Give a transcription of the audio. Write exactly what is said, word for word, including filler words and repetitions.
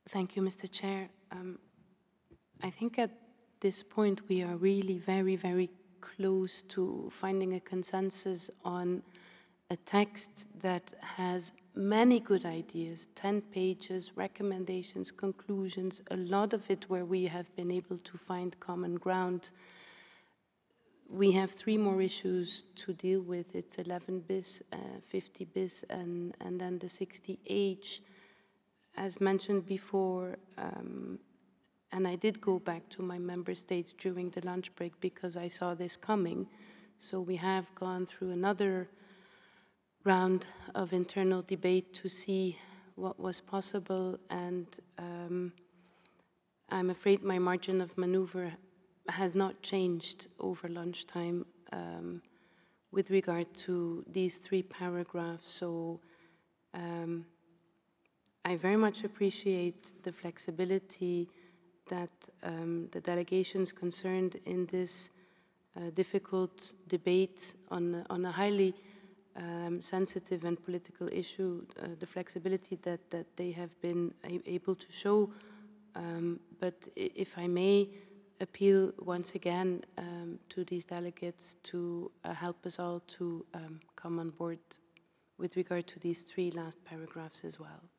Thank you, Mister Chair. Um, I think at this point we are really very, very close to finding a consensus on a text that has many good ideas, ten pages, recommendations, conclusions, a lot of it where we have been able to find common ground. We have three more issues to deal with. It's eleven bis, uh, fifty bis, and, and then the sixty H. As mentioned before, um, and I did go back to my member states during the lunch break because I saw this coming. So we have gone through another round of internal debate to see what was possible, and um, I'm afraid my margin of maneuver has not changed over lunchtime um, with regard to these three paragraphs. So um, I very much appreciate the flexibility that um, the delegations concerned in this uh, difficult debate on, on a highly um, sensitive and political issue, uh, the flexibility that, that they have been able to show. Um, but if I may appeal once again um, to these delegates to uh, help us all to um, come on board with regard to these three last paragraphs as well.